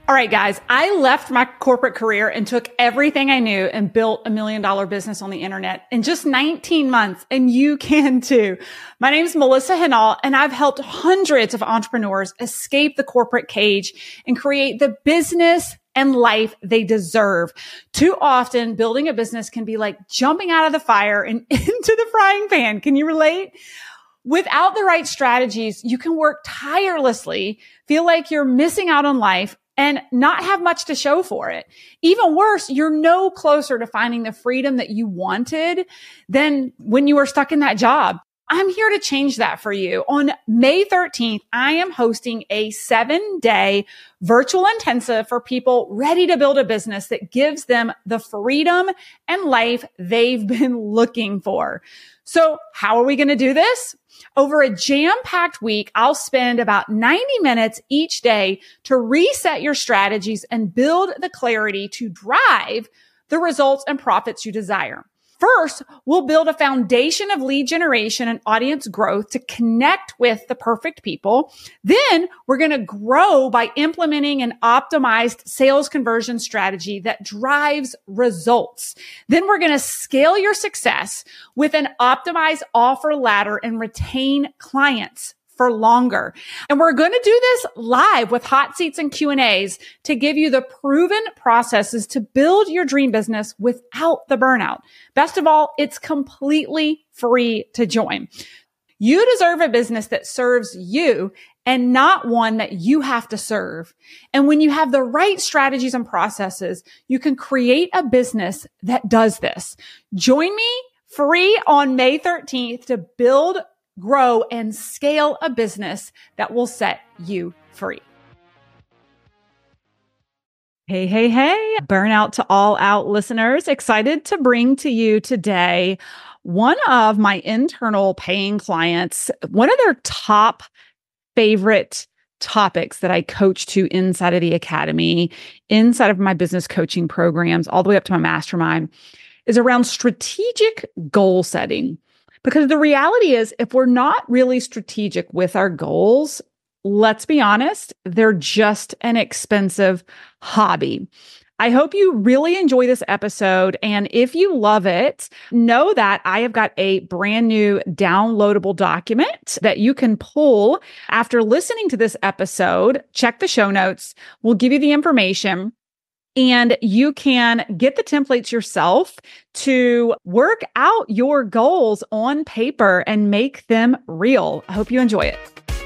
All right, guys, I left my corporate career and took everything I knew and built $1 million business on the internet in just 19 months. And you can too. My name is Melissa Henal, and I've helped hundreds of entrepreneurs escape the corporate cage and create the business and life they deserve. Too often, building a business can be like jumping out of the fire and into the frying pan. Can you relate? Without the right strategies, you can work tirelessly, feel like you're missing out on life, and not have much to show for it. Even worse, you're no closer to finding the freedom that you wanted than when you were stuck in that job. I'm here to change that for you. On May 13th, I am hosting a 7-day virtual intensive for people ready to build a business that gives them the freedom and life they've been looking for. So how are we going to do this? Over a jam-packed week, I'll spend about 90 minutes each day to reset your strategies and build the clarity to drive the results and profits you desire. First, we'll build a foundation of lead generation and audience growth to connect with the perfect people. Then we're going to grow by implementing an optimized sales conversion strategy that drives results. Then we're going to scale your success with an optimized offer ladder and retain clients for longer. And we're going to do this live with hot seats and Q&As to give you the proven processes to build your dream business without the burnout. Best of all, it's completely free to join. You deserve a business that serves you and not one that you have to serve. And when you have the right strategies and processes, you can create a business that does this. Join me free on May 13th to build, grow, and scale a business that will set you free. Hey, hey, hey, Burnout to All Out listeners. Excited to bring to you today one of my internal paying clients, one of their top favorite topics that I coach to inside of the academy, inside of my business coaching programs, all the way up to my mastermind, is around strategic goal setting. Because the reality is, if we're not really strategic with our goals, let's be honest, they're just an expensive hobby. I hope you really enjoy this episode. And if you love it, know that I have got a brand new downloadable document that you can pull after listening to this episode. Check the show notes. We'll give you the information. And you can get the templates yourself to work out your goals on paper and make them real. I hope you enjoy it.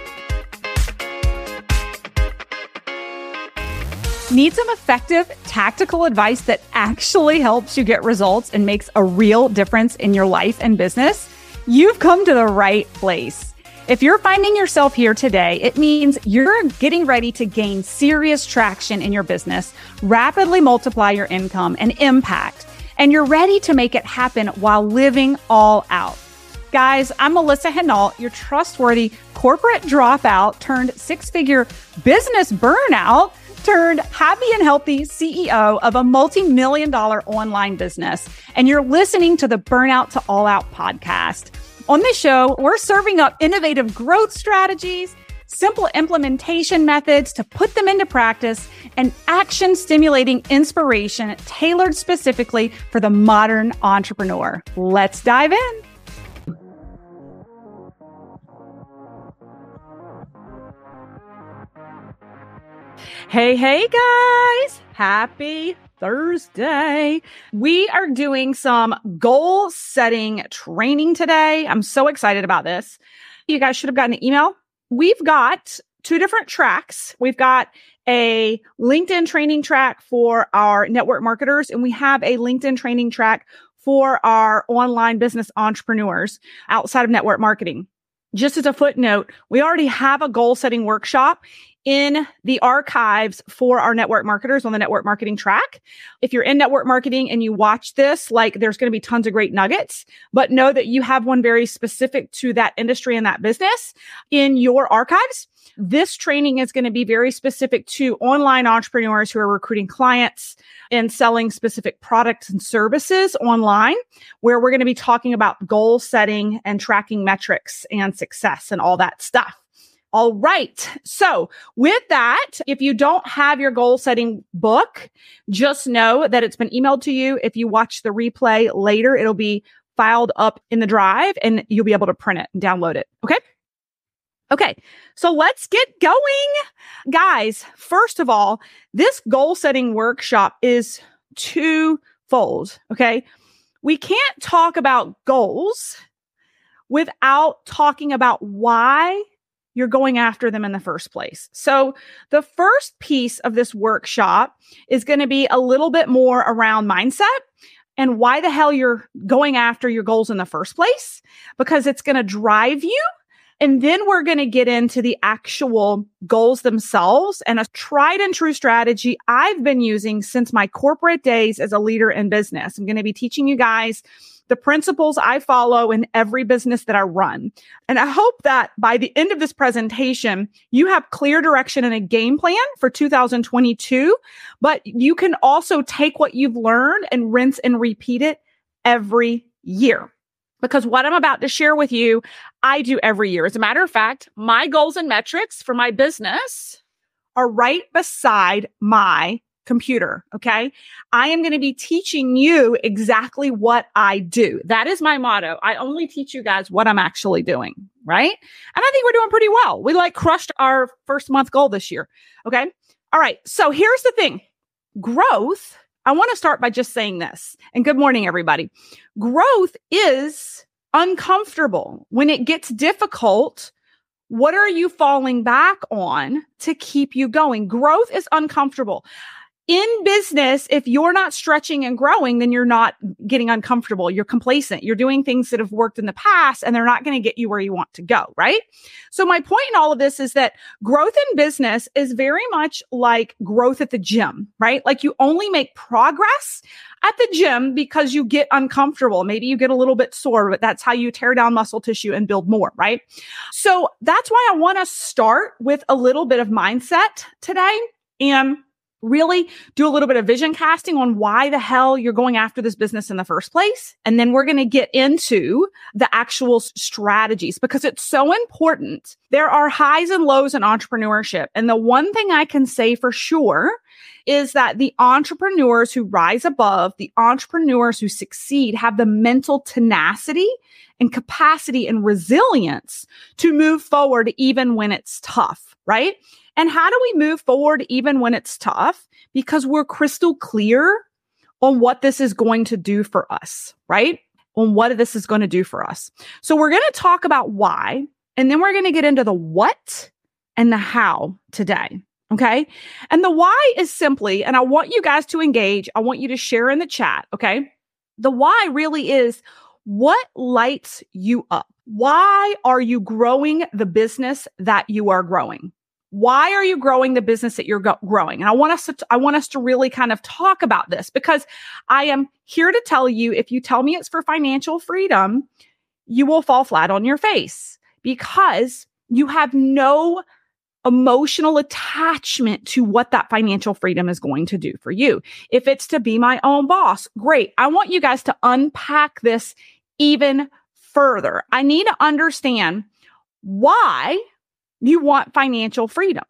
Need some effective tactical advice that actually helps you get results and makes a real difference in your life and business? You've come to the right place. If you're finding yourself here today, it means you're getting ready to gain serious traction in your business, rapidly multiply your income and impact, and you're ready to make it happen while living all out. Guys, I'm Melissa Henal, your trustworthy corporate dropout turned six-figure business burnout turned happy and healthy CEO of a multi-million-dollar online business. And you're listening to the Burnout to All Out podcast. On this show, we're serving up innovative growth strategies, simple implementation methods to put them into practice, and action-stimulating inspiration tailored specifically for the modern entrepreneur. Let's dive in. Hey, hey, guys. Happy Thursday. We are doing some goal setting training today. I'm so excited about this. You guys should have gotten an email. We've got two different tracks. We've got a LinkedIn training track for our network marketers, and we have a LinkedIn training track for our online business entrepreneurs outside of network marketing. Just as a footnote, we already have a goal setting workshop in the archives for our network marketers on the network marketing track. If you're in network marketing and you watch this, there's going to be tons of great nuggets, but know that you have one very specific to that industry and that business in your archives. This training is going to be very specific to online entrepreneurs who are recruiting clients and selling specific products and services online, where we're going to be talking about goal setting and tracking metrics and success and all that stuff. All right. So with that, if you don't have your goal setting book, just know that it's been emailed to you. If you watch the replay later, it'll be filed up in the drive and you'll be able to print it and download it. Okay. Okay. So let's get going. Guys, first of all, this goal setting workshop is twofold. Okay. We can't talk about goals without talking about why you're going after them in the first place. So the first piece of this workshop is going to be a little bit more around mindset and why the hell you're going after your goals in the first place, because it's going to drive you. And then we're going to get into the actual goals themselves and a tried and true strategy I've been using since my corporate days as a leader in business. I'm going to be teaching you guys the principles I follow in every business that I run. And I hope that by the end of this presentation, you have clear direction and a game plan for 2022, but you can also take what you've learned and rinse and repeat it every year. Because what I'm about to share with you, I do every year. As a matter of fact, my goals and metrics for my business are right beside my computer. Okay. I am going to be teaching you exactly what I do. That is my motto. I only teach you guys what I'm actually doing. Right. And I think we're doing pretty well. We crushed our first month goal this year. Okay. All right. So here's the thing. Growth. I want to start by just saying this. And good morning, everybody. Growth is uncomfortable. When it gets difficult, what are you falling back on to keep you going? Growth is uncomfortable. In business, if you're not stretching and growing, then you're not getting uncomfortable. You're complacent. You're doing things that have worked in the past and they're not going to get you where you want to go, right? So my point in all of this is that growth in business is very much like growth at the gym, right? Like you only make progress at the gym because you get uncomfortable. Maybe you get a little bit sore, but that's how you tear down muscle tissue and build more, right? So that's why I want to start with a little bit of mindset today and really do a little bit of vision casting on why the hell you're going after this business in the first place. And then we're going to get into the actual strategies because it's so important. There are highs and lows in entrepreneurship. And the one thing I can say for sure is that the entrepreneurs who rise above, the entrepreneurs who succeed have the mental tenacity and capacity and resilience to move forward even when it's tough, right? And how do we move forward even when it's tough? Because we're crystal clear on what this is going to do for us, right? On what this is going to do for us. So we're going to talk about why, and then we're going to get into the what and the how today. Okay. And the why is simply, and I want you guys to engage. I want you to share in the chat. Okay. The why really is what lights you up. Why are you growing the business that you are growing? Why are you growing the business that you're growing? And I want us to really kind of talk about this because I am here to tell you, if you tell me it's for financial freedom, you will fall flat on your face because you have no emotional attachment to what that financial freedom is going to do for you. If it's to be my own boss, great. I want you guys to unpack this even further. I need to understand why you want financial freedom.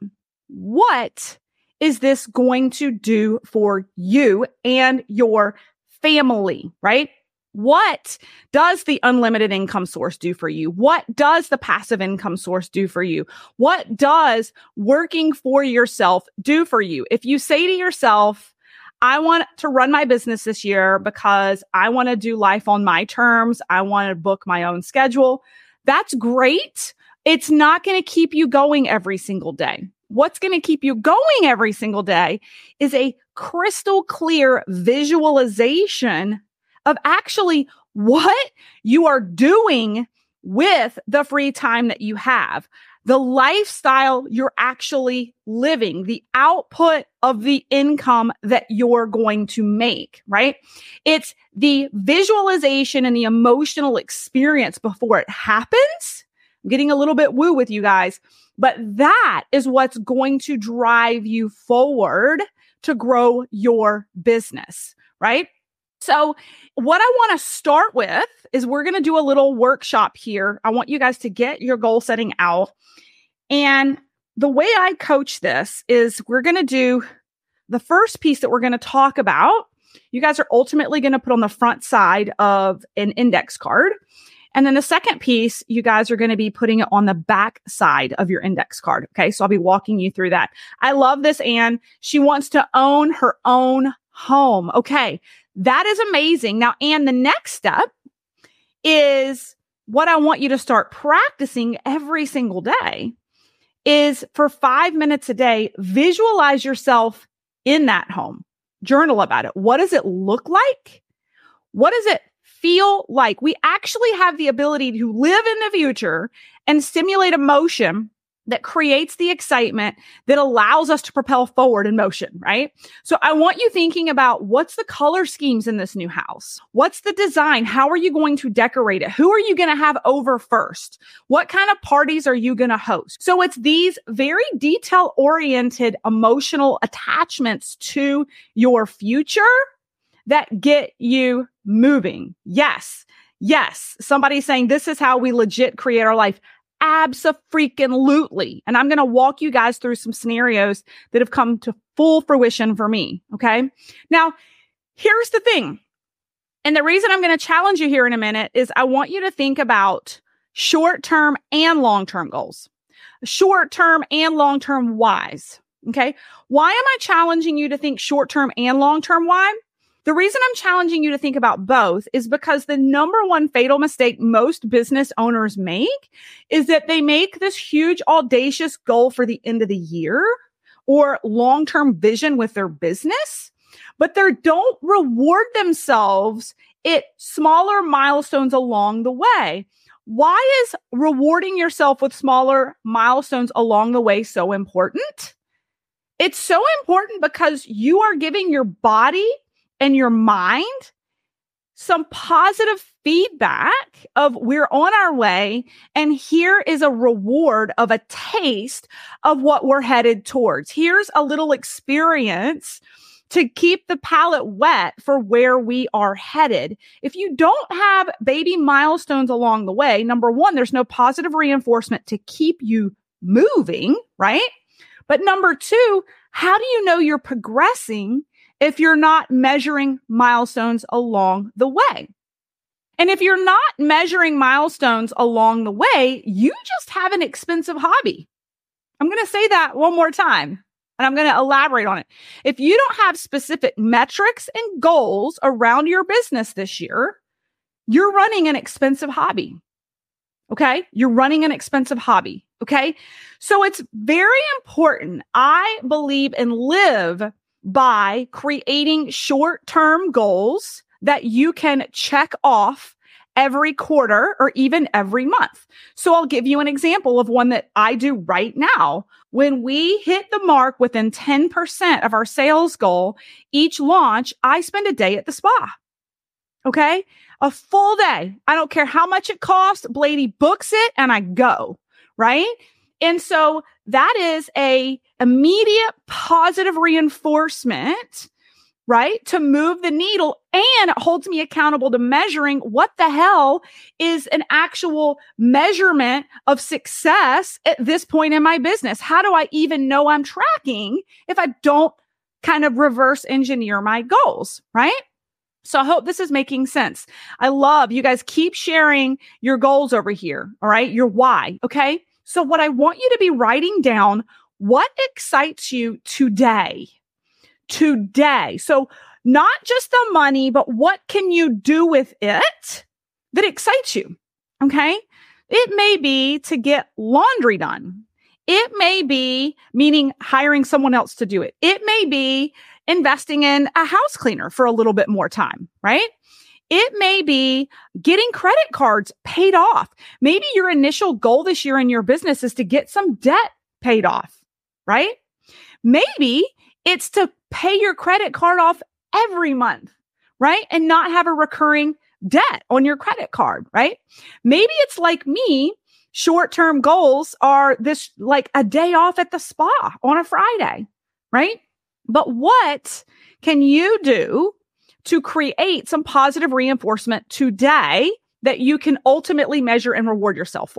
What is this going to do for you and your family, right? What does the unlimited income source do for you? What does the passive income source do for you? What does working for yourself do for you? If you say to yourself, I want to run my business this year because I want to do life on my terms, I want to book my own schedule, that's great. It's not going to keep you going every single day. What's going to keep you going every single day is a crystal clear visualization of actually what you are doing with the free time that you have, the lifestyle you're actually living, the output of the income that you're going to make, right? It's the visualization and the emotional experience before it happens. I'm getting a little bit woo with you guys, but that is what's going to drive you forward to grow your business, right? So what I want to start with is we're going to do a little workshop here. I want you guys to get your goal setting out And the way I coach this is we're going to do the first piece that we're going to talk about. You guys are ultimately going to put on the front side of an index card. And then the second piece, you guys are going to be putting it on the back side of your index card. Okay. So I'll be walking you through that. I love this, Anne. She wants to own her own home. Okay. That is amazing. Now, Anne, the next step is what I want you to start practicing every single day is for 5 minutes a day, visualize yourself in that home. Journal about it. What does it look like? What does it feel like? We actually have the ability to live in the future and simulate emotion that creates the excitement that allows us to propel forward in motion, right? So I want you thinking about what's the color schemes in this new house? What's the design? How are you going to decorate it? Who are you going to have over first? What kind of parties are you going to host? So it's these very detail-oriented emotional attachments to your future that get you moving. Yes. Yes. Somebody's saying this is how we legit create our life. Abso-freaking-lutely. And I'm going to walk you guys through some scenarios that have come to full fruition for me. Okay. Now, here's the thing. And the reason I'm going to challenge you here in a minute is I want you to think about short-term and long-term goals. Short-term and long-term whys. Okay. Why am I challenging you to think short-term and long-term why? The reason I'm challenging you to think about both is because the number one fatal mistake most business owners make is that they make this huge, audacious goal for the end of the year or long-term vision with their business, but they don't reward themselves at smaller milestones along the way. Why is rewarding yourself with smaller milestones along the way so important? It's so important because you are giving your body and your mind some positive feedback of we're on our way. And here is a reward of a taste of what we're headed towards. Here's a little experience to keep the palate wet for where we are headed. If you don't have baby milestones along the way, number one, there's no positive reinforcement to keep you moving, right? But number two, how do you know you're progressing if you're not measuring milestones along the way? And if you're not measuring milestones along the way, you just have an expensive hobby. I'm going to say that one more time, and I'm going to elaborate on it. If you don't have specific metrics and goals around your business this year, you're running an expensive hobby. Okay? You're running an expensive hobby. Okay? So it's very important. I believe and live by creating short-term goals that you can check off every quarter or even every month. So I'll give you an example of one that I do right now. When we hit the mark within 10% of our sales goal, each launch, I spend a day at the spa. Okay? A full day. I don't care how much it costs. Blady books it and I go, right? And so that is a immediate positive reinforcement, right? To move the needle, and it holds me accountable to measuring what the hell is an actual measurement of success at this point in my business. How do I even know I'm tracking if I don't kind of reverse engineer my goals, right? So I hope this is making sense. I love you guys keep sharing your goals over here. All right. Your why. Okay. So what I want you to be writing down, what excites you today? Today. So not just the money, but what can you do with it that excites you? Okay. It may be to get laundry done. It may be meaning hiring someone else to do it. It may be investing in a house cleaner for a little bit more time, right? It may be getting credit cards paid off. Maybe your initial goal this year in your business is to get some debt paid off, right? Maybe it's to pay your credit card off every month, right? And not have a recurring debt on your credit card, right? Maybe it's like me, short-term goals are this like a day off at the spa on a Friday, right? But what can you do to create some positive reinforcement today that you can ultimately measure and reward yourself for?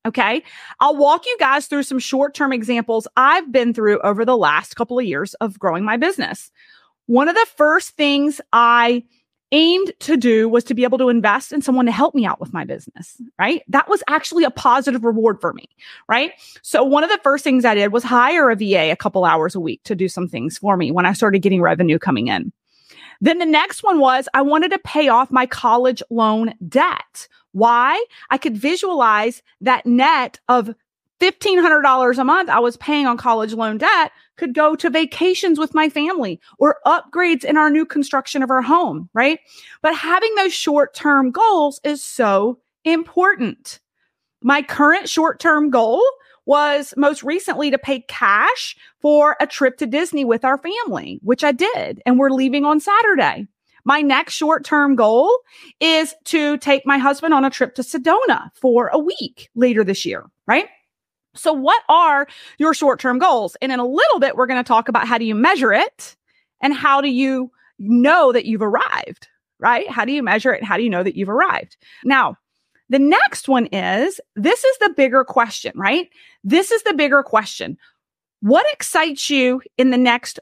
Okay. I'll walk you guys through some short-term examples I've been through over the last couple of years of growing my business. One of the first things I aimed to do was to be able to invest in someone to help me out with my business, right? That was actually a positive reward for me, right? So one of the first things I did was hire a VA a couple hours a week to do some things for me when I started getting revenue coming in. Then the next one was I wanted to pay off my college loan debt. Why? I could visualize that net of $1,500 a month I was paying on college loan debt could go to vacations with my family or upgrades in our new construction of our home, right? But having those short-term goals is so important. My current short-term goal was most recently to pay cash for a trip to Disney with our family, which I did, and we're leaving on Saturday. My next short-term goal is to take my husband on a trip to Sedona for a week later this year, right? So what are your short-term goals? And in a little bit, we're going to talk about how do you measure it and how do you know that you've arrived, right? How do you measure it? How do you know that you've arrived? Now, the next one is, this is the bigger question, right? This is the bigger question. What excites you in the next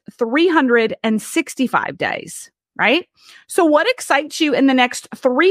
365 days, right? So what excites you in the next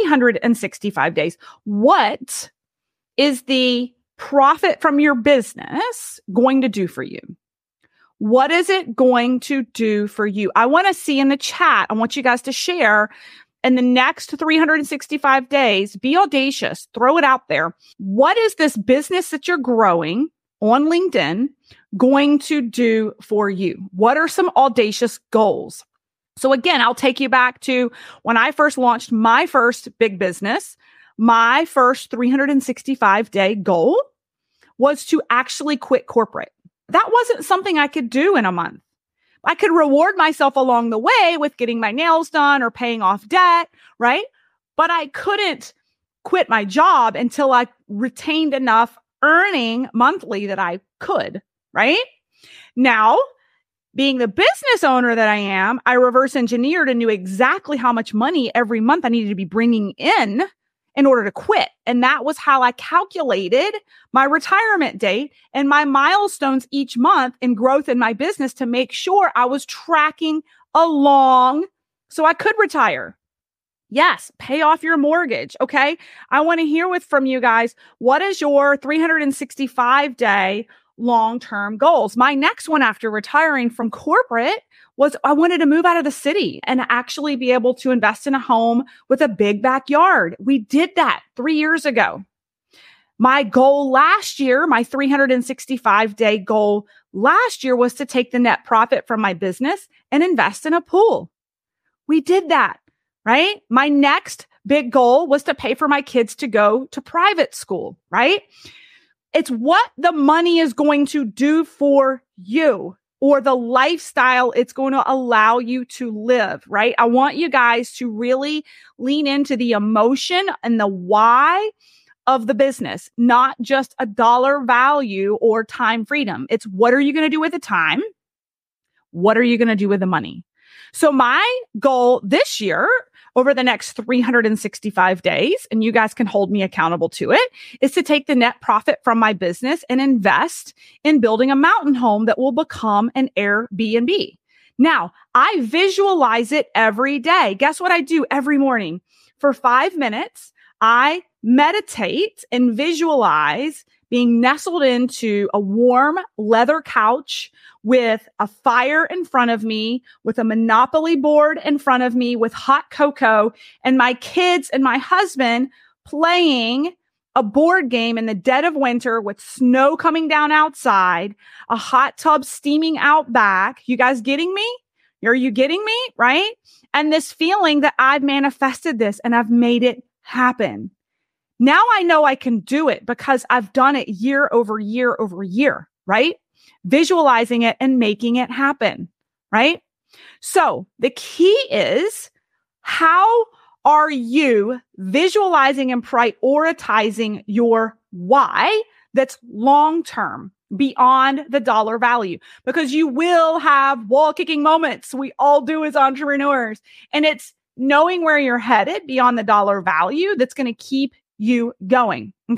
365 days? What is the profit from your business going to do for you? What is it going to do for you? I want to see in the chat, I want you guys to share in the next 365 days, be audacious, throw it out there. What is this business that you're growing on LinkedIn going to do for you? What are some audacious goals? So again, I'll take you back to when I first launched my first big business. My first 365-day goal was to actually quit corporate. That wasn't something I could do in a month. I could reward myself along the way with getting my nails done or paying off debt, right? But I couldn't quit my job until I retained enough earning monthly that I could, right? Now, being the business owner that I am, I reverse engineered and knew exactly how much money every month I needed to be bringing in order to quit. And that was how I calculated my retirement date and my milestones each month in growth in my business to make sure I was tracking along so I could retire. Yes, pay off your mortgage. Okay. I want to hear from you guys. What is your 365-day long-term goals? My next one after retiring from corporate was I wanted to move out of the city and actually be able to invest in a home with a big backyard. We did that 3 years ago. My goal last year, my 365-day goal last year was to take the net profit from my business and invest in a pool. We did that, right? My next big goal was to pay for my kids to go to private school, right? It's what the money is going to do for you or the lifestyle it's going to allow you to live, right? I want you guys to really lean into the emotion and the why of the business, not just a dollar value or time freedom. It's what are you going to do with the time? What are you going to do with the money? So my goal this year, over the next 365 days, and you guys can hold me accountable to it, is to take the net profit from my business and invest in building a mountain home that will become an Airbnb. Now, I visualize it every day. Guess what I do every morning? For 5 minutes, I meditate and visualize being nestled into a warm leather couch with a fire in front of me, with a Monopoly board in front of me, with hot cocoa, and my kids and my husband playing a board game in the dead of winter with snow coming down outside, a hot tub steaming out back. You guys getting me? Are you getting me? Right? And this feeling that I've manifested this and I've made it happen. Now I know I can do it because I've done it year over year over year, right? Visualizing it and making it happen, right? So the key is, how are you visualizing and prioritizing your why that's long-term beyond the dollar value? Because you will have wall-kicking moments. We all do as entrepreneurs. And it's knowing where you're headed beyond the dollar value that's going to keep you going. Okay.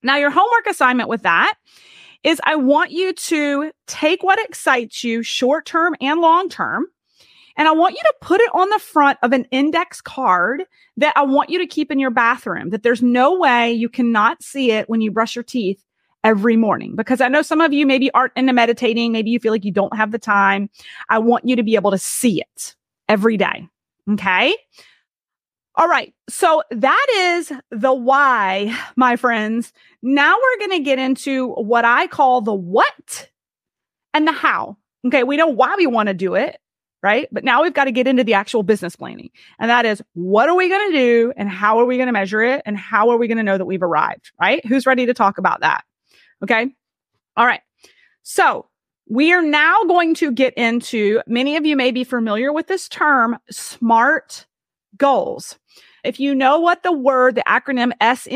Now, your homework assignment with that is I want you to take what excites you short-term and long-term, and I want you to put it on the front of an index card that I want you to keep in your bathroom, that there's no way you cannot see it when you brush your teeth every morning. Because I know some of you maybe aren't into meditating. Maybe you feel like you don't have the time. I want you to be able to see it every day. Okay. All right. So that is the why, my friends. Now we're going to get into what I call the what and the how. Okay. We know why we want to do it, right? But now we've got to get into the actual business planning. And that is, what are we going to do and how are we going to measure it? And how are we going to know that we've arrived, right? Who's ready to talk about that? Okay. All right. So we are now going to get into, many of you may be familiar with this term, SMART goals. If you know what the acronym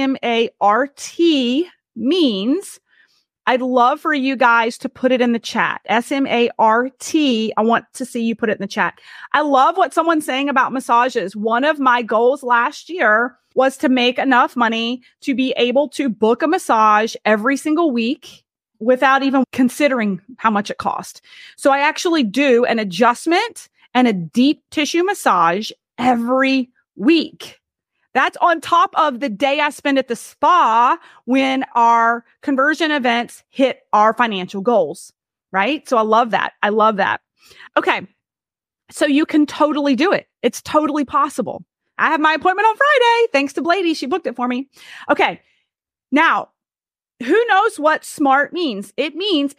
SMART means, I'd love for you guys to put it in the chat. SMART. I want to see you put it in the chat. I love what someone's saying about massages. One of my goals last year was to make enough money to be able to book a massage every single week without even considering how much it cost. So I actually do an adjustment and a deep tissue massage every week. That's on top of the day I spend at the spa when our conversion events hit our financial goals, right? So I love that. I love that. Okay. So you can totally do it. It's totally possible. I have my appointment on Friday. Thanks to Blady. She booked it for me. Okay. Now, who knows what SMART means? It means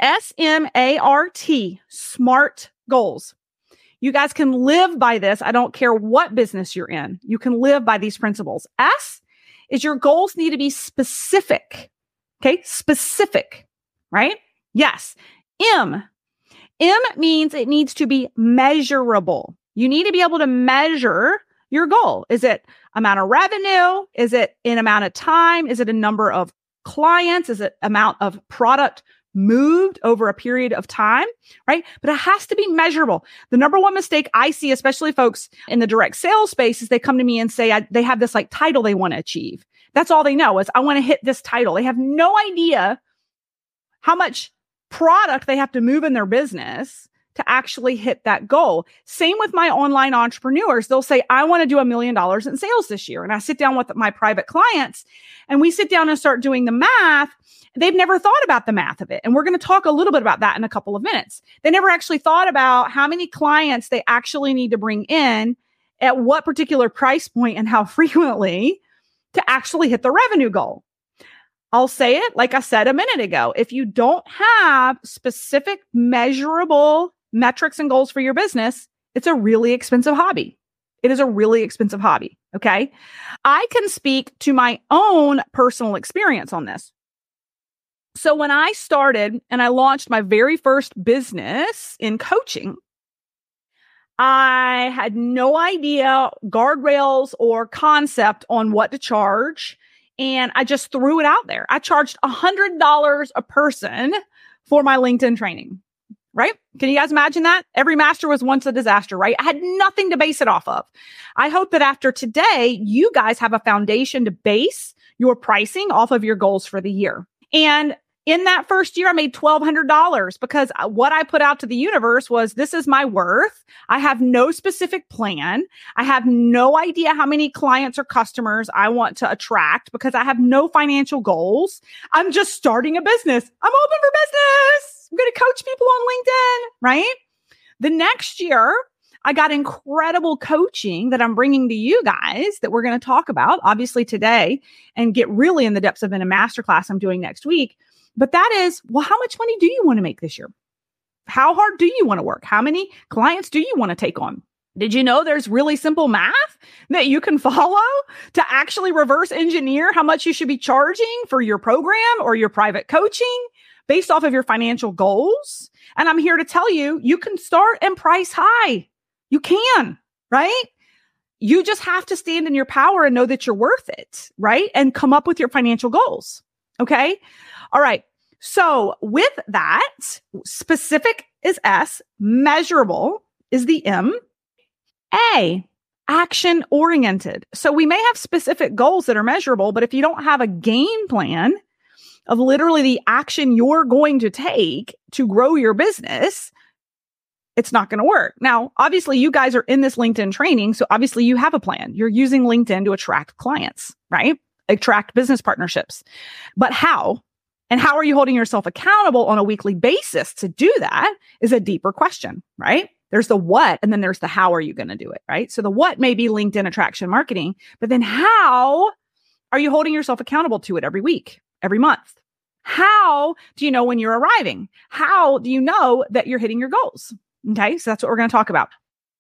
SMART, SMART goals. You guys can live by this. I don't care what business you're in. You can live by these principles. S is your goals need to be specific. Okay. Specific, right? Yes. M means it needs to be measurable. You need to be able to measure your goal. Is it amount of revenue? Is it in amount of time? Is it a number of clients? Is it amount of product moved over a period of time, right? But it has to be measurable. The number one mistake I see, especially folks in the direct sales space, is they come to me and say they have this like title they want to achieve. That's all they know is I want to hit this title. They have no idea how much product they have to move in their business to actually hit that goal. Same with my online entrepreneurs. They'll say, I want to do $1 million in sales this year. And I sit down with my private clients and we sit down and start doing the math. They've never thought about the math of it. And we're going to talk a little bit about that in a couple of minutes. They never actually thought about how many clients they actually need to bring in at what particular price point and how frequently to actually hit the revenue goal. I'll say it like I said a minute ago. If you don't have specific measurable metrics and goals for your business, it's a really expensive hobby. It is a really expensive hobby. Okay. I can speak to my own personal experience on this. So when I started and I launched my very first business in coaching, I had no idea guardrails or concept on what to charge. And I just threw it out there. I charged $100 a person for my LinkedIn training, right? Can you guys imagine that? Every master was once a disaster, right? I had nothing to base it off of. I hope that after today, you guys have a foundation to base your pricing off of your goals for the year. And in that first year, I made $1,200 because what I put out to the universe was, this is my worth. I have no specific plan. I have no idea how many clients or customers I want to attract because I have no financial goals. I'm just starting a business. I'm open for business. I'm going to coach people on LinkedIn, right? The next year, I got incredible coaching that I'm bringing to you guys that we're going to talk about, obviously today, and get really in the depths of in a masterclass I'm doing next week. But that is, well, how much money do you want to make this year? How hard do you want to work? How many clients do you want to take on? Did you know there's really simple math that you can follow to actually reverse engineer how much you should be charging for your program or your private coaching based off of your financial goals? And I'm here to tell you, you can start and price high. You can, right? You just have to stand in your power and know that you're worth it, right? And come up with your financial goals. Okay. All right. So with that, specific is S, measurable is the M. A, action oriented. So we may have specific goals that are measurable, but if you don't have a game plan, of literally the action you're going to take to grow your business, it's not going to work. Now, obviously, you guys are in this LinkedIn training. So obviously you have a plan. You're using LinkedIn to attract clients, right? Attract business partnerships. But how? And how are you holding yourself accountable on a weekly basis to do that is a deeper question, right? There's the what, and then there's the how are you going to do it, right? So the what may be LinkedIn attraction marketing, but then how are you holding yourself accountable to it every week, every month? How do you know when you're arriving? How do you know that you're hitting your goals? Okay, so that's what we're going to talk about.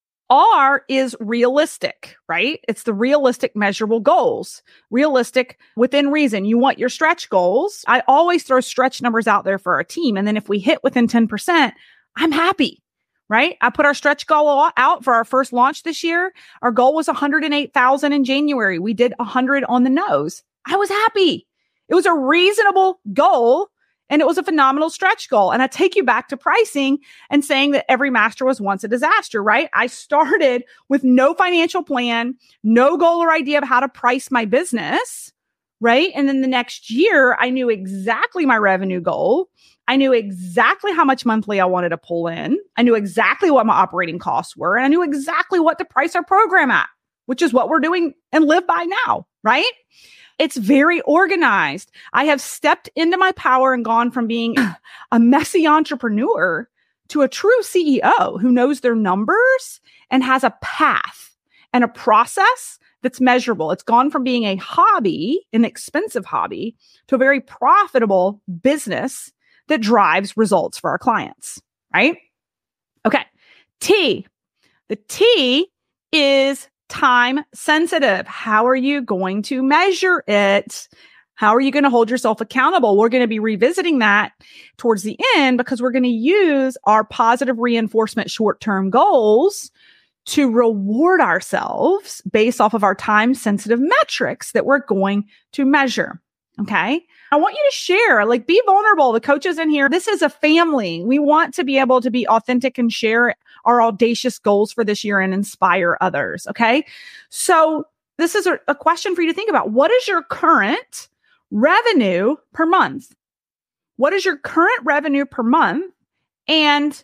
R is realistic, right? It's the realistic measurable goals. Realistic within reason. You want your stretch goals. I always throw stretch numbers out there for our team. And then if we hit within 10%, I'm happy, right? I put our stretch goal out for our first launch this year. Our goal was 108,000 in January. We did 100 on the nose. I was happy. It was a reasonable goal. And it was a phenomenal stretch goal. And I take you back to pricing and saying that every master was once a disaster, right? I started with no financial plan, no goal or idea of how to price my business, right? And then the next year, I knew exactly my revenue goal. I knew exactly how much monthly I wanted to pull in. I knew exactly what my operating costs were. And I knew exactly what to price our program at, which is what we're doing and live by now, right? It's very organized. I have stepped into my power and gone from being a messy entrepreneur to a true CEO who knows their numbers and has a path and a process that's measurable. It's gone from being a hobby, an expensive hobby, to a very profitable business that drives results for our clients, right? Okay. T. The T is time sensitive. How are you going to measure it? How are you going to hold yourself accountable? We're going to be revisiting that towards the end because we're going to use our positive reinforcement short-term goals to reward ourselves based off of our time sensitive metrics that we're going to measure. Okay. I want you to share, be vulnerable. The coaches in here, this is a family. We want to be able to be authentic and share our audacious goals for this year and inspire others. Okay. So this is a question for you to think about. What is your current revenue per month? What is your current revenue per month? And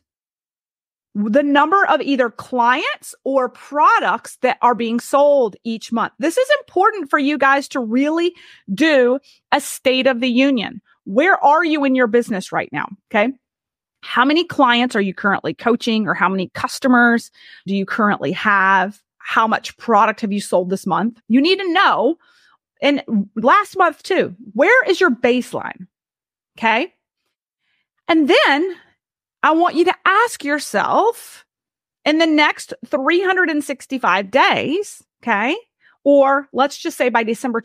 the number of either clients or products that are being sold each month. This is important for you guys to really do a state of the union. Where are you in your business right now? Okay. How many clients are you currently coaching, or how many customers do you currently have? How much product have you sold this month? You need to know. And last month too, where is your baseline? Okay. And then I want you to ask yourself in the next 365 days, okay, or let's just say by December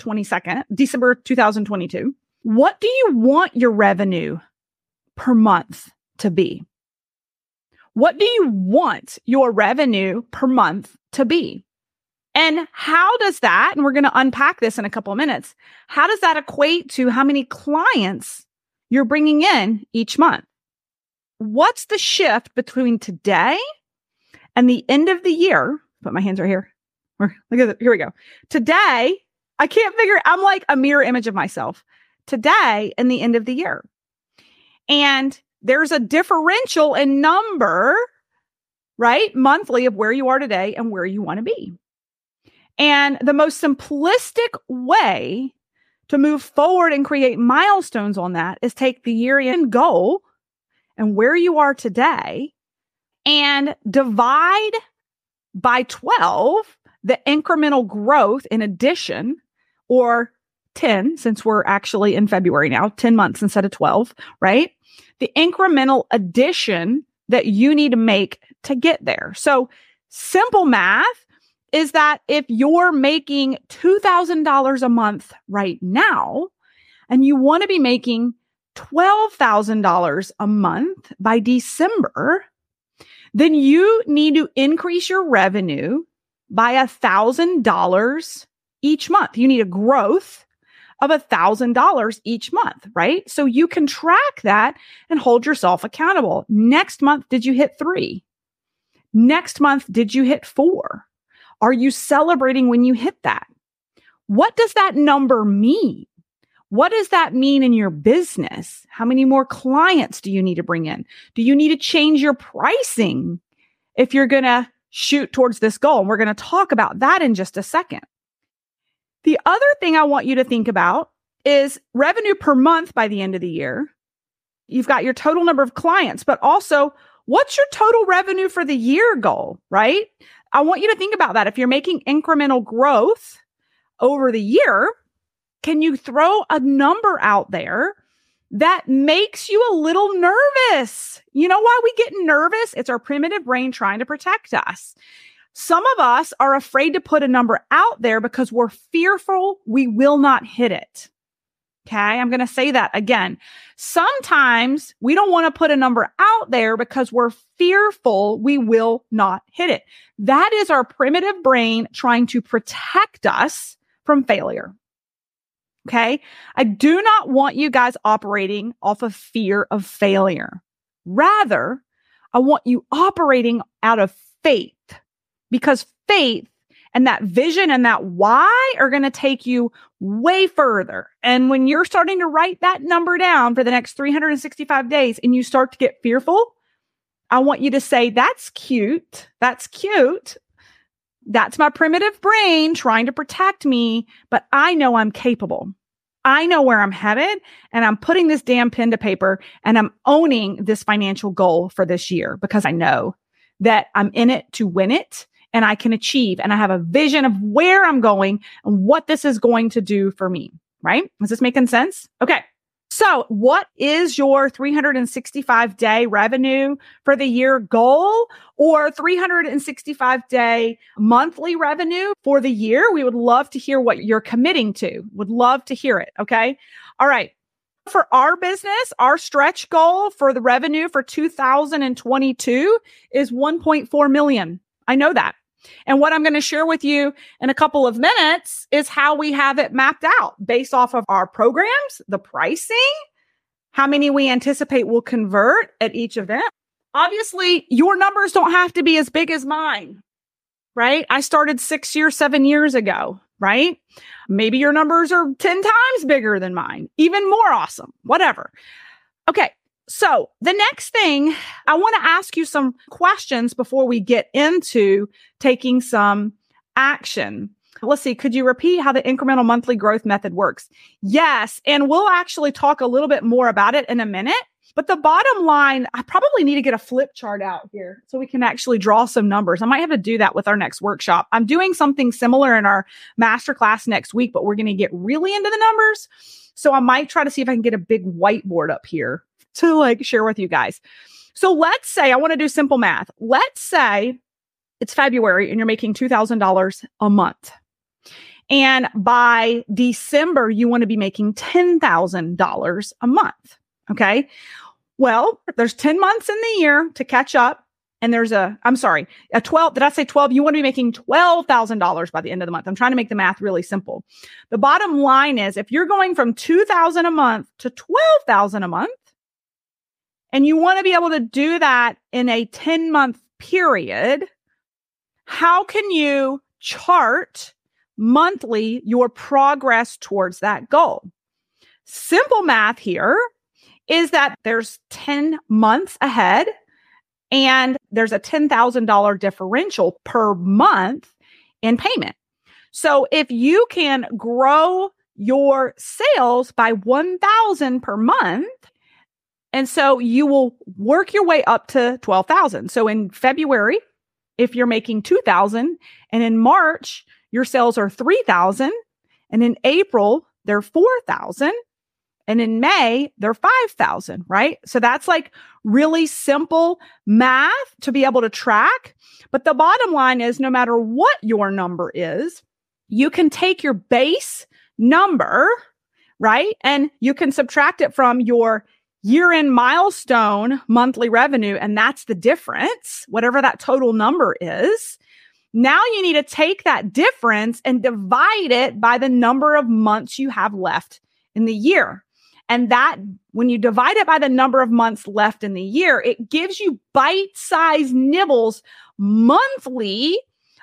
2022, what do you want your revenue per month to be? What do you want your revenue per month to be? And how does that, and we're going to unpack this in a couple of minutes, how does that equate to how many clients you're bringing in each month? What's the shift between today and the end of the year? Put my hands right here. Look at it. Here we go. Today, I can't figure, I'm like a mirror image of myself. Today and the end of the year. And there's a differential in number, right? Monthly of where you are today and where you want to be. And the most simplistic way to move forward and create milestones on that is take the year-end goal and where you are today and divide by 12 the incremental growth in addition, or 10, since we're actually in February now, 10 months instead of 12, right? The incremental addition that you need to make to get there. So simple math is that if you're making $2,000 a month right now, and you want to be making $12,000 a month by December, then you need to increase your revenue by $1,000 each month. You need a growth of $1,000 each month, right? So you can track that and hold yourself accountable. Next month, did you hit 3? Next month, did you hit 4? Are you celebrating when you hit that? What does that number mean? What does that mean in your business? How many more clients do you need to bring in? Do you need to change your pricing if you're going to shoot towards this goal? And we're going to talk about that in just a second. The other thing I want you to think about is revenue per month by the end of the year. You've got your total number of clients, but also what's your total revenue for the year goal, right? I want you to think about that. If you're making incremental growth over the year, can you throw a number out there that makes you a little nervous? You know why we get nervous? It's our primitive brain trying to protect us. Some of us are afraid to put a number out there because we're fearful we will not hit it. Okay, I'm going to say that again. Sometimes we don't want to put a number out there because we're fearful we will not hit it. That is our primitive brain trying to protect us from failure. Okay, I do not want you guys operating off of fear of failure. Rather, I want you operating out of faith, because faith and that vision and that why are going to take you way further. And when you're starting to write that number down for the next 365 days and you start to get fearful, I want you to say, that's cute. That's cute. That's my primitive brain trying to protect me, but I know I'm capable. I know where I'm headed, and I'm putting this damn pen to paper, and I'm owning this financial goal for this year because I know that I'm in it to win it, and I can achieve, and I have a vision of where I'm going and what this is going to do for me, right? Is this making sense? Okay. So what is your 365-day revenue for the year goal, or 365-day monthly revenue for the year? We would love to hear what you're committing to. Would love to hear it. Okay. All right. For our business, our stretch goal for the revenue for 2022 is 1.4 million. I know that. And what I'm going to share with you in a couple of minutes is how we have it mapped out based off of our programs, the pricing, how many we anticipate will convert at each event. Obviously, your numbers don't have to be as big as mine, right? I started 7 years ago, right? Maybe your numbers are 10 times bigger than mine, even more awesome, whatever. Okay. So the next thing, I want to ask you some questions before we get into taking some action. Let's see. Could you repeat how the incremental monthly growth method works? Yes. And we'll actually talk a little bit more about it in a minute. But the bottom line, I probably need to get a flip chart out here so we can actually draw some numbers. I might have to do that with our next workshop. I'm doing something similar in our masterclass next week, but we're going to get really into the numbers. So I might try to see if I can get a big whiteboard up here to share with you guys. So let's say I want to do simple math. Let's say it's February and you're making $2,000 a month. And by December, you want to be making $10,000 a month. Okay. Well, there's 10 months in the year to catch up. And there's a 12. Did I say 12? You want to be making $12,000 by the end of the month. I'm trying to make the math really simple. The bottom line is if you're going from $2,000 a month to $12,000 a month, and you want to be able to do that in a 10-month period, how can you chart monthly your progress towards that goal? Simple math here is that there's 10 months ahead and there's a $10,000 differential per month in payment. So if you can grow your sales by 1,000 per month, and so you will work your way up to 12,000. So in February, if you're making 2,000, and in March, your sales are 3,000, and in April, they're 4,000, and in May, they're 5,000, right? So that's really simple math to be able to track. But the bottom line is no matter what your number is, you can take your base number, right? And you can subtract it from your year-end milestone monthly revenue, and that's the difference, whatever that total number is. Now you need to take that difference and divide it by the number of months you have left in the year. And that, when you divide it by the number of months left in the year, it gives you bite-sized nibbles monthly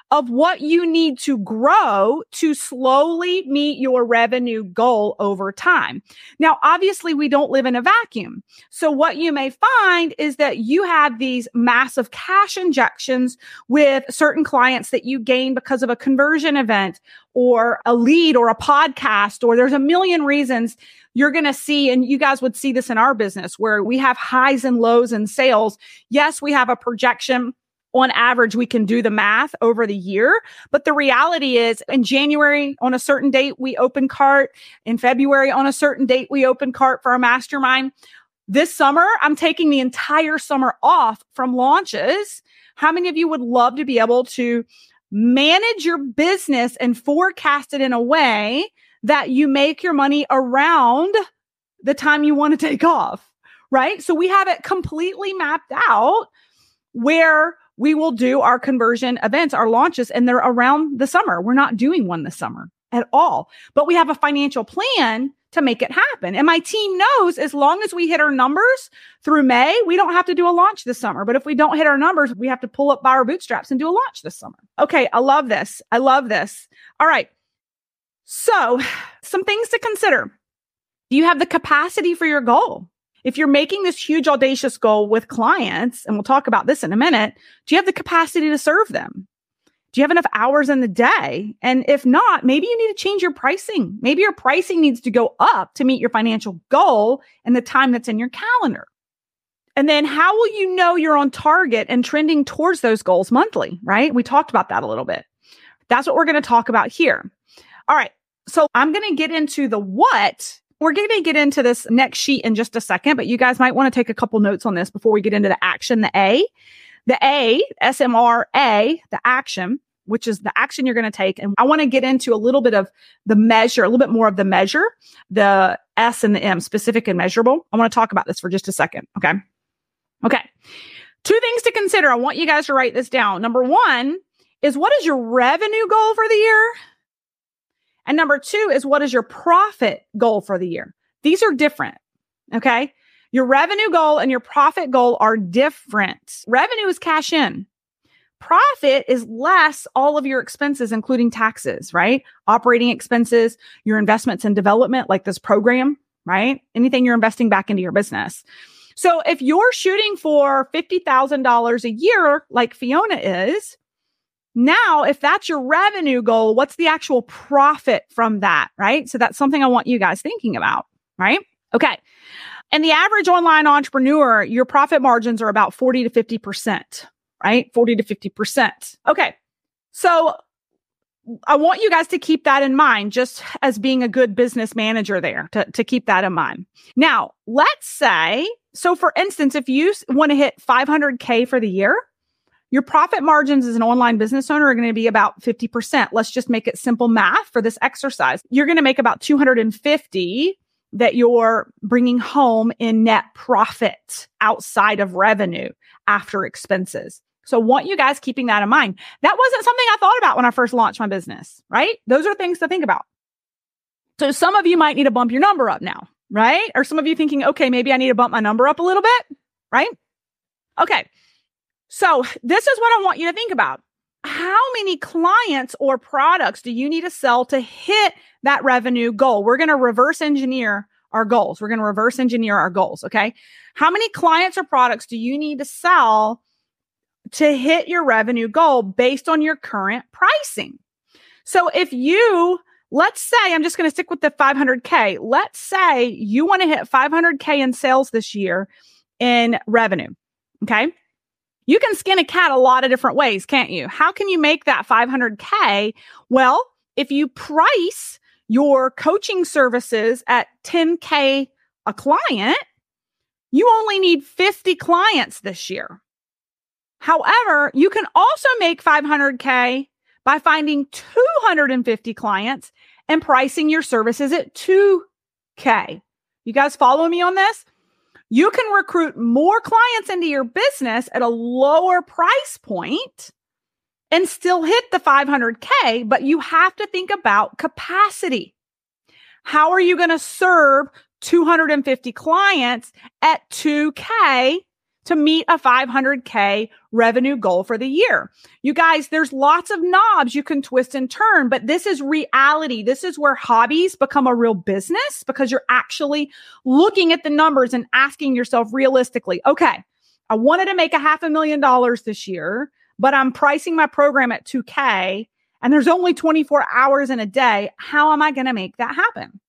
of what you need to grow to slowly meet your revenue goal over time. Now, obviously, we don't live in a vacuum. So what you may find is that you have these massive cash injections with certain clients that you gain because of a conversion event or a lead or a podcast, or there's a million reasons you're going to see, and you guys would see this in our business where we have highs and lows in sales. Yes, we have a projection. On average, we can do the math over the year. But the reality is in January, on a certain date, we open cart. In February, on a certain date, we open cart for our mastermind. This summer, I'm taking the entire summer off from launches. How many of you would love to be able to manage your business and forecast it in a way that you make your money around the time you want to take off, right? So we have it completely mapped out where we will do our conversion events, our launches, and they're around the summer. We're not doing one this summer at all, but we have a financial plan to make it happen. And my team knows as long as we hit our numbers through May, we don't have to do a launch this summer. But if we don't hit our numbers, we have to pull up by our bootstraps and do a launch this summer. Okay, I love this. I love this. All right. So some things to consider. Do you have the capacity for your goal? If you're making this huge, audacious goal with clients, and we'll talk about this in a minute, do you have the capacity to serve them? Do you have enough hours in the day? And if not, maybe you need to change your pricing. Maybe your pricing needs to go up to meet your financial goal and the time that's in your calendar. And then how will you know you're on target and trending towards those goals monthly, right? We talked about that a little bit. That's what we're going to talk about here. All right. So I'm going to get into the what. We're going to get into this next sheet in just a second, but you guys might want to take a couple notes on this before we get into the action, the A. The A, SMRA, the action, which is the action you're going to take. And I want to get into a little bit of the measure, a little bit more of the measure, the S and the M, specific and measurable. I want to talk about this for just a second. Okay. Okay. Two things to consider. I want you guys to write this down. Number one is, what is your revenue goal for the year? And number two is, what is your profit goal for the year? These are different. Okay. Your revenue goal and your profit goal are different. Revenue is cash in. Profit is less all of your expenses, including taxes, right? Operating expenses, your investments in development, like this program, right? Anything you're investing back into your business. So if you're shooting for $50,000 a year, like Fiona is, now, if that's your revenue goal, what's the actual profit from that, right? So that's something I want you guys thinking about, right? Okay. And the average online entrepreneur, your profit margins are about 40 to 50%, right? 40 to 50%. Okay. So I want you guys to keep that in mind, just as being a good business manager there, to keep that in mind. Now, let's say, so for instance, if you want to hit 500K for the year, your profit margins as an online business owner are going to be about 50%. Let's just make it simple math for this exercise. You're going to make about 250 that you're bringing home in net profit outside of revenue after expenses. So I want you guys keeping that in mind. That wasn't something I thought about when I first launched my business, right? Those are things to think about. So some of you might need to bump your number up now, right? Or some of you thinking, okay, maybe I need to bump my number up a little bit, right? Okay. So this is what I want you to think about. How many clients or products do you need to sell to hit that revenue goal? We're going to reverse engineer our goals. Okay? How many clients or products do you need to sell to hit your revenue goal based on your current pricing? So if you, let's say, I'm just going to stick with the 500K. Let's say you want to hit 500K in sales this year in revenue. Okay? You can skin a cat a lot of different ways, can't you? How can you make that 500K? Well, if you price your coaching services at 10K a client, you only need 50 clients this year. However, you can also make 500K by finding 250 clients and pricing your services at 2K. You guys follow me on this? You can recruit more clients into your business at a lower price point and still hit the 500K, but you have to think about capacity. How are you going to serve 250 clients at 2K to meet a 500K revenue goal for the year. You guys, there's lots of knobs you can twist and turn, but this is reality. This is where hobbies become a real business because you're actually looking at the numbers and asking yourself realistically, okay, I wanted to make $500,000 this year, but I'm pricing my program at 2K and there's only 24 hours in a day. How am I going to make that happen?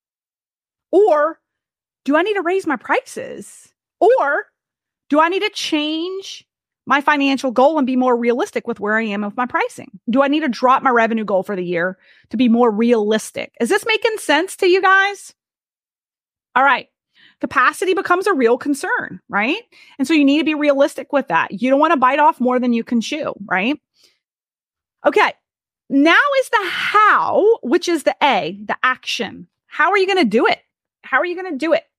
Or do I need to raise my prices? Or do I need to change my financial goal and be more realistic with where I am with my pricing? Do I need to drop my revenue goal for the year to be more realistic? Is this making sense to you guys? All right. Capacity becomes a real concern, right? And so you need to be realistic with that. You don't want to bite off more than you can chew, right? Okay. Now is the how, which is the A, the action. How are you going to do it? How are you going to do it?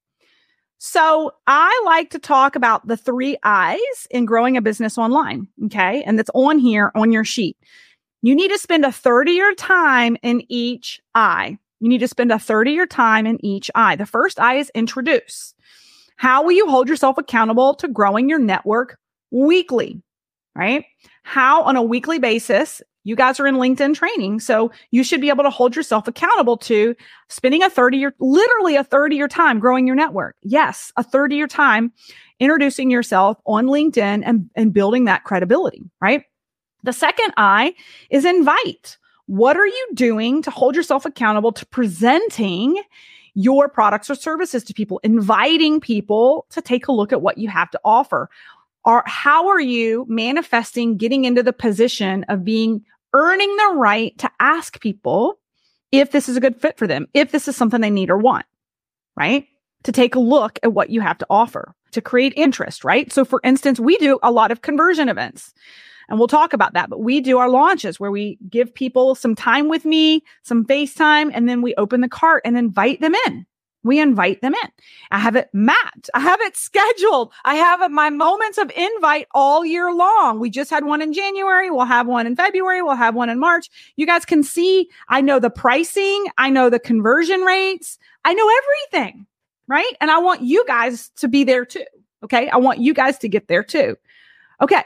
So I like to talk about the 3 I's in growing a business online. Okay. And that's on here on your sheet. You need to spend a third of your time in each I. You need to spend a third of your time in each I. The first I is introduce. How will you hold yourself accountable to growing your network weekly, right? How on a weekly basis, you guys are in LinkedIn training, so you should be able to hold yourself accountable to spending literally a third of your time growing your network. Yes, a third of your time introducing yourself on LinkedIn and building that credibility, right? The second I is invite. What are you doing to hold yourself accountable to presenting your products or services to people, inviting people to take a look at what you have to offer? Or how are you manifesting getting into the position of earning the right to ask people if this is a good fit for them, if this is something they need or want, right? To take a look at what you have to offer, to create interest, right? So for instance, we do a lot of conversion events. And we'll talk about that, but we do our launches where we give people some time with me, some FaceTime, and then we open the cart and invite them in. We invite them in. I have it mapped. I have it scheduled. I have my moments of invite all year long. We just had one in January. We'll have one in February. We'll have one in March. You guys can see, I know the pricing. I know the conversion rates. I know everything, right? And I want you guys to be there too. Okay. I want you guys to get there too. Okay.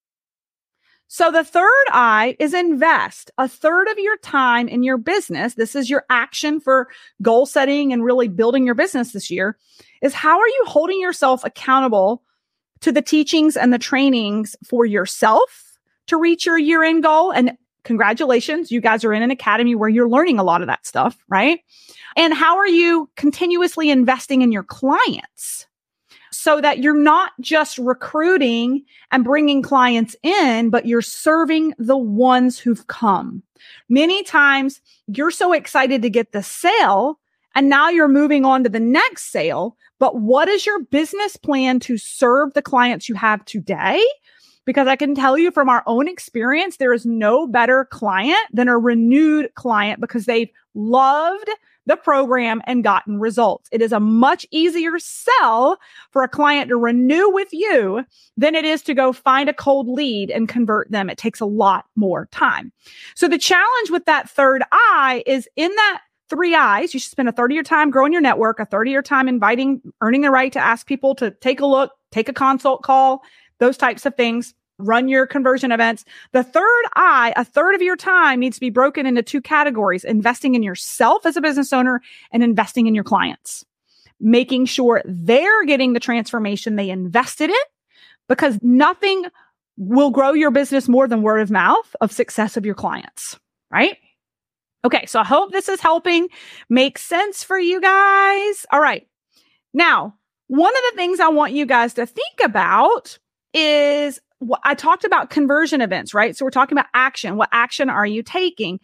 So the third I is invest. A third of your time in your business, this is your action for goal setting and really building your business this year, is how are you holding yourself accountable to the teachings and the trainings for yourself to reach your year-end goal? And congratulations, you guys are in an academy where you're learning a lot of that stuff, right? And how are you continuously investing in your clients? So that you're not just recruiting and bringing clients in, but you're serving the ones who've come. Many times you're so excited to get the sale and now you're moving on to the next sale. But what is your business plan to serve the clients you have today? Because I can tell you from our own experience, there is no better client than a renewed client because they've loved the program and gotten results. It is a much easier sell for a client to renew with you than it is to go find a cold lead and convert them. It takes a lot more time. So the challenge with that third I is in that 3 I's, you should spend a third of your time growing your network, a third of your time earning the right to ask people to take a look, take a consult call, those types of things. Run your conversion events. The third I, a third of your time needs to be broken into 2 categories, investing in yourself as a business owner and investing in your clients, making sure they're getting the transformation they invested in, because nothing will grow your business more than word of mouth of success of your clients, right? Okay. So I hope this is helping make sense for you guys. All right. Now, one of the things I want you guys to think about is I talked about conversion events, right? So we're talking about action. What action are you taking?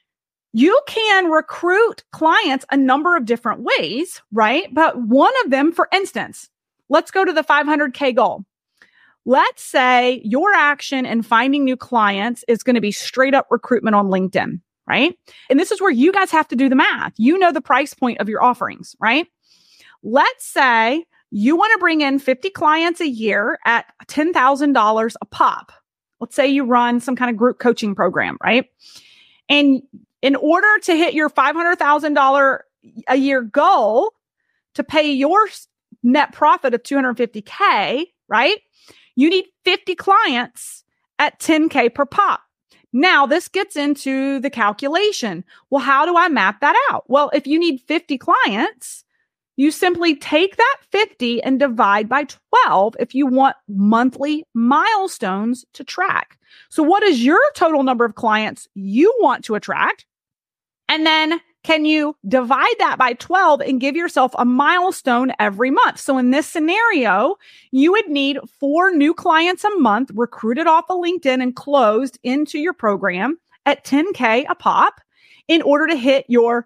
You can recruit clients a number of different ways, right? But one of them, for instance, let's go to the 500K goal. Let's say your action in finding new clients is going to be straight up recruitment on LinkedIn, right? And this is where you guys have to do the math. You know the price point of your offerings, right? Let's say you want to bring in 50 clients a year at $10,000 a pop. Let's say you run some kind of group coaching program, right? And in order to hit your $500,000 a year goal to pay your net profit of $250K, right? you need 50 clients at 10K per pop. Now, this gets into the calculation. Well, how do I map that out? Well, if you need 50 clients, you simply take that 50 and divide by 12 if you want monthly milestones to track. So what is your total number of clients you want to attract? And then can you divide that by 12 and give yourself a milestone every month? So in this scenario, you would need 4 new clients a month recruited off of LinkedIn and closed into your program at 10K a pop in order to hit your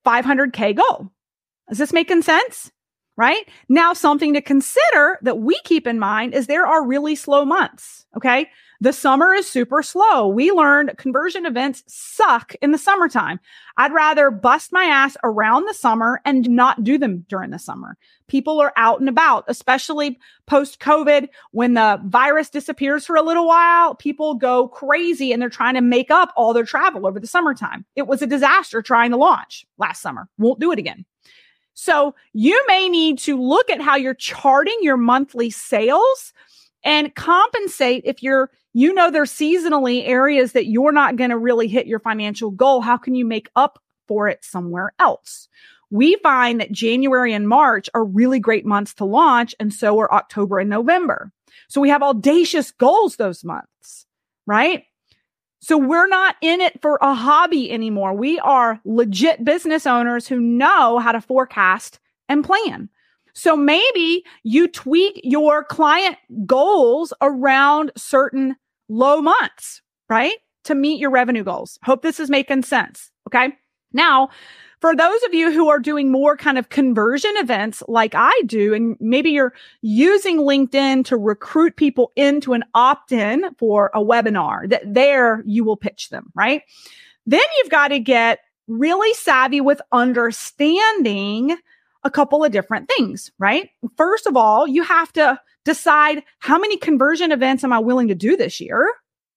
500K goal. Is this making sense? Right? Now, something to consider that we keep in mind is there are really slow months. Okay. The summer is super slow. We learned conversion events suck in the summertime. I'd rather bust my ass around the summer and not do them during the summer. People are out and about, especially post-COVID. When the virus disappears for a little while, people go crazy and they're trying to make up all their travel over the summertime. It was a disaster trying to launch last summer. Won't do it again. So you may need to look at how you're charting your monthly sales and compensate if there's seasonally areas that you're not going to really hit your financial goal. How can you make up for it somewhere else? We find that January and March are really great months to launch, and so are October and November. So we have audacious goals those months, right? So we're not in it for a hobby anymore. We are legit business owners who know how to forecast and plan. So maybe you tweak your client goals around certain low months, right? To meet your revenue goals. Hope this is making sense. Okay. Now, for those of you who are doing more kind of conversion events like I do, and maybe you're using LinkedIn to recruit people into an opt-in for a webinar, that there you will pitch them, right? Then you've got to get really savvy with understanding a couple of different things, right? First of all, you have to decide how many conversion events am I willing to do this year?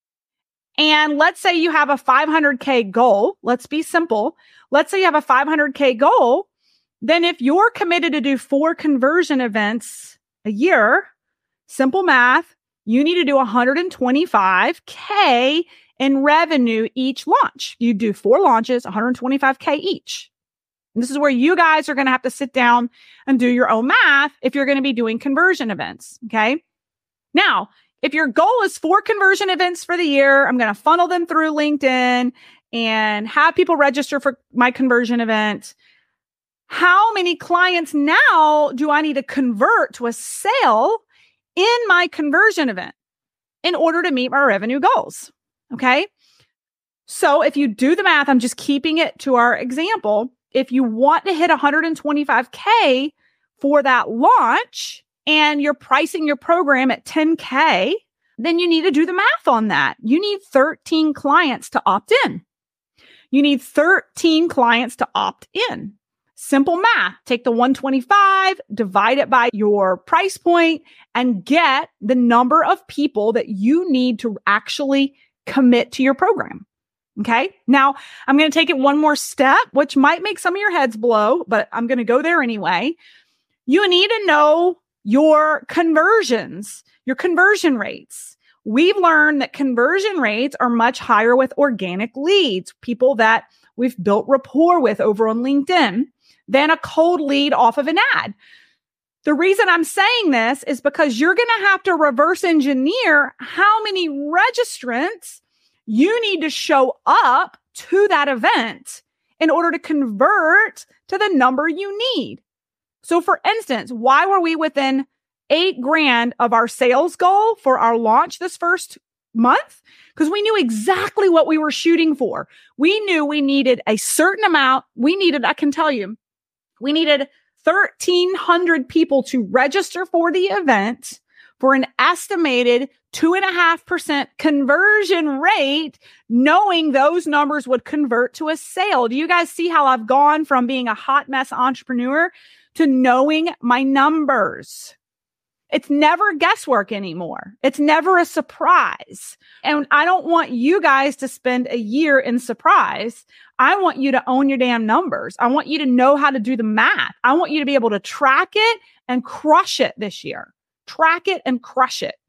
And let's say you have a 500K goal. Let's be simple. Let's say you have a 500K goal. Then if you're committed to do 4 conversion events a year, simple math, you need to do 125K in revenue each launch. You do 4 launches, 125K each. And this is where you guys are going to have to sit down and do your own math if you're going to be doing conversion events. Okay. Now, if your goal is 4 conversion events for the year, I'm going to funnel them through LinkedIn and have people register for my conversion event. How many clients now do I need to convert to a sale in my conversion event in order to meet my revenue goals? Okay. So if you do the math, I'm just keeping it to our example. If you want to hit 125K for that launch and you're pricing your program at 10K, then you need to do the math on that. You need 13 clients to opt in. You need 13 clients to opt in. Simple math. Take the 125, divide it by your price point, and get the number of people that you need to actually commit to your program. Okay. Now I'm going to take it one more step, which might make some of your heads blow, but I'm going to go there anyway. You need to know your conversions, your conversion rates. We've learned that conversion rates are much higher with organic leads, people that we've built rapport with over on LinkedIn, than a cold lead off of an ad. The reason I'm saying this is because you're going to have to reverse engineer how many registrants you need to show up to that event in order to convert to the number you need. So for instance, why were we within $8,000 of our sales goal for our launch this first month? Because we knew exactly what we were shooting for. We knew we needed a certain amount. I can tell you, we needed 1,300 people to register for the event for an estimated 2.5% conversion rate, knowing those numbers would convert to a sale. Do you guys see how I've gone from being a hot mess entrepreneur to knowing my numbers? It's never guesswork anymore. It's never a surprise. And I don't want you guys to spend a year in surprise. I want you to own your damn numbers. I want you to know how to do the math. I want you to be able to track it and crush it this year. Track it and crush it.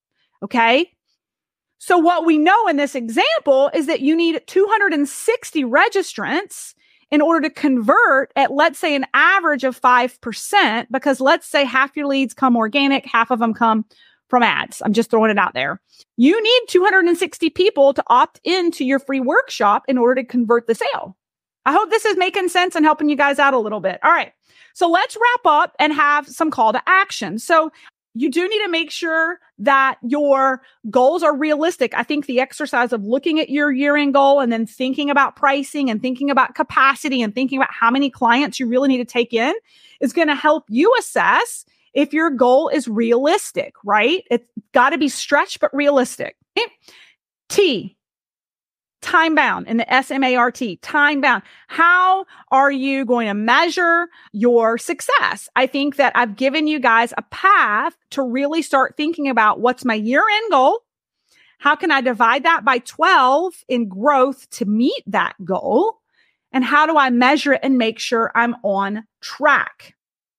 Okay. So what we know in this example is that you need 260 registrants in order to convert at, let's say, an average of 5%, because let's say half your leads come organic, half of them come from ads. I'm just throwing it out there. You need 260 people to opt into your free workshop in order to convert the sale. I hope this is making sense and helping you guys out a little bit. All right. So let's wrap up and have some call to action. So you do need to make sure that your goals are realistic. I think the exercise of looking at your year-end goal and then thinking about pricing and thinking about capacity and thinking about how many clients you really need to take in is going to help you assess if your goal is realistic, right? It's got to be stretched, but realistic. Okay? T, time bound, in the SMART, time bound. How are you going to measure your success? I think that I've given you guys a path to really start thinking about what's my year-end goal? How can I divide that by 12 in growth to meet that goal? And how do I measure it and make sure I'm on track?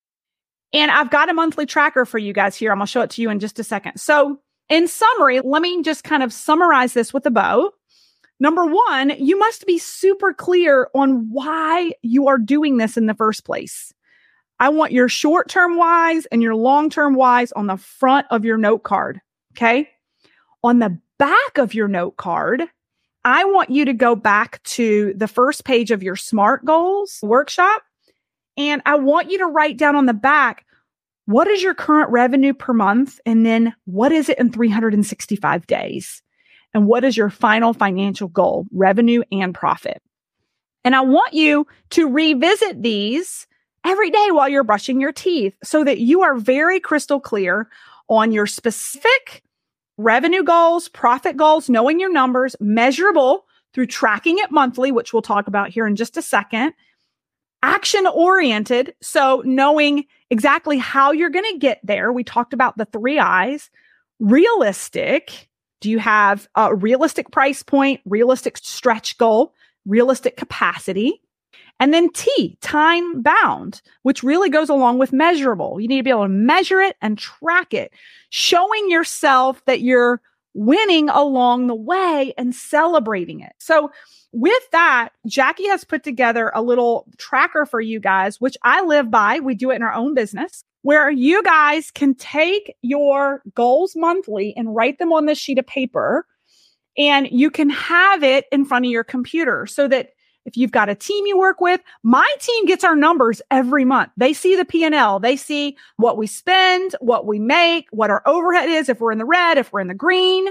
And I've got a monthly tracker for you guys here. I'm going to show it to you in just a second. So in summary, let me just kind of summarize this with a bow. Number one, you must be super clear on why you are doing this in the first place. I want your short-term whys and your long-term whys on the front of your note card, okay? On the back of your note card, I want you to go back to the first page of your SMART goals workshop, and I want you to write down on the back, what is your current revenue per month? And then what is it in 365 days? And what is your final financial goal, revenue and profit? And I want you to revisit these every day while you're brushing your teeth so that you are very crystal clear on your specific revenue goals, profit goals, knowing your numbers, measurable through tracking it monthly, which we'll talk about here in just a second. Action oriented, so knowing exactly how you're going to get there. We talked about the 3 I's. Realistic. Do you have a realistic price point, realistic stretch goal, realistic capacity? And then T, time bound, which really goes along with measurable. You need to be able to measure it and track it, showing yourself that you're winning along the way and celebrating it. So with that, Jackie has put together a little tracker for you guys, which I live by. We do it in our own business, where you guys can take your goals monthly and write them on this sheet of paper, and you can have it in front of your computer so that if you've got a team you work with, my team gets our numbers every month. They see the P&L. They see what we spend, what we make, what our overhead is, if we're in the red, if we're in the green.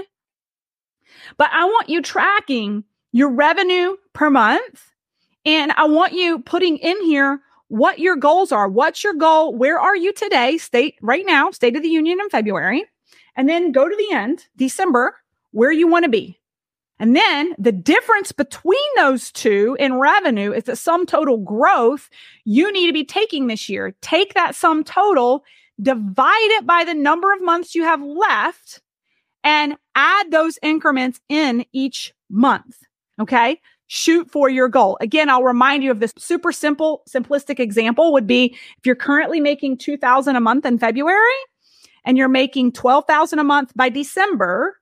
But I want you tracking your revenue per month, and I want you putting in here what your goals are. What's your goal? Where are you today? State right now, State of the Union in February, and then go to the end, December, where you want to be. And then the difference between those two in revenue is the sum total growth you need to be taking this year. Take that sum total, divide it by the number of months you have left, and add those increments in each month. Okay? Shoot for your goal. Again, I'll remind you of this super simple, simplistic example would be if you're currently making $2,000 a month in February and you're making $12,000 a month by December,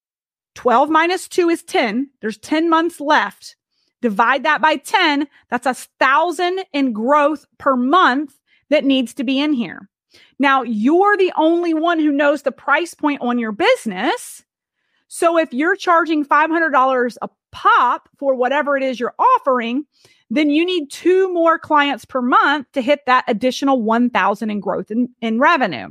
12 minus 2 is 10. There's 10 months left. Divide that by 10. That's 1,000 in growth per month that needs to be in here. Now, you're the only one who knows the price point on your business. So if you're charging $500 a pop for whatever it is you're offering, then you need 2 more clients per month to hit that additional 1,000 in growth in revenue.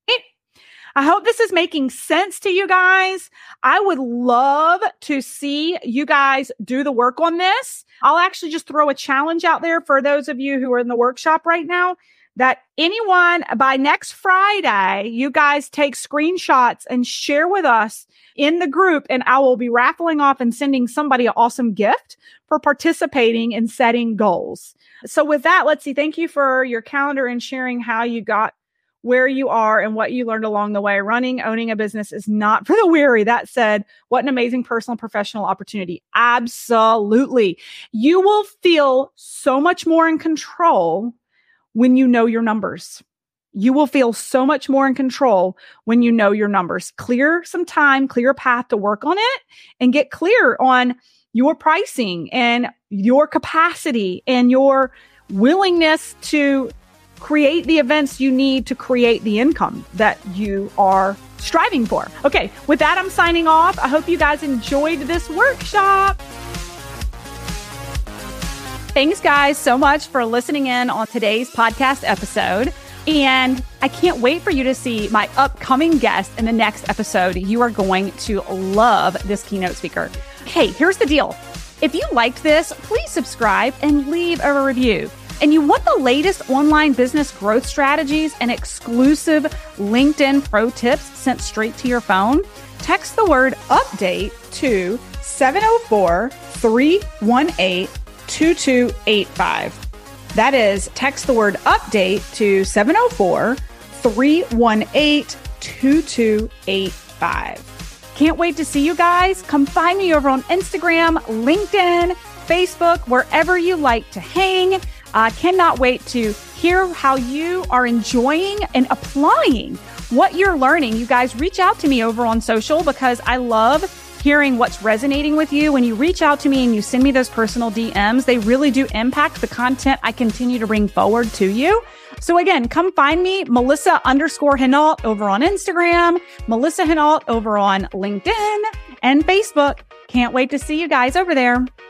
I hope this is making sense to you guys. I would love to see you guys do the work on this. I'll actually just throw a challenge out there for those of you who are in the workshop right now, that anyone by next Friday, you guys take screenshots and share with us in the group, and I will be raffling off and sending somebody an awesome gift for participating in setting goals. So with that, let's see. Thank you for your calendar and sharing how you got where you are and what you learned along the way. Owning a business is not for the weary. That said, what an amazing personal and professional opportunity. Absolutely. You will feel so much more in control when you know your numbers. You will feel so much more in control when you know your numbers. Clear some time, clear a path to work on it, and get clear on your pricing and your capacity and your willingness to create the events you need to create the income that you are striving for. Okay, with that, I'm signing off. I hope you guys enjoyed this workshop. Thanks, guys, so much for listening in on today's podcast episode. And I can't wait for you to see my upcoming guest in the next episode. You are going to love this keynote speaker. Hey, here's the deal. If you liked this, please subscribe and leave a review. And you want the latest online business growth strategies and exclusive LinkedIn pro tips sent straight to your phone? Text the word update to 704-318-2285. That is, text the word update to 704-318-2285. Can't wait to see you guys. Come find me over on Instagram, LinkedIn, Facebook, wherever you like to hang. I cannot wait to hear how you are enjoying and applying what you're learning. You guys reach out to me over on social because I love hearing what's resonating with you. When you reach out to me and you send me those personal DMs, they really do impact the content I continue to bring forward to you. So again, come find me, Melissa_Henault over on Instagram, Melissa Henault over on LinkedIn and Facebook. Can't wait to see you guys over there.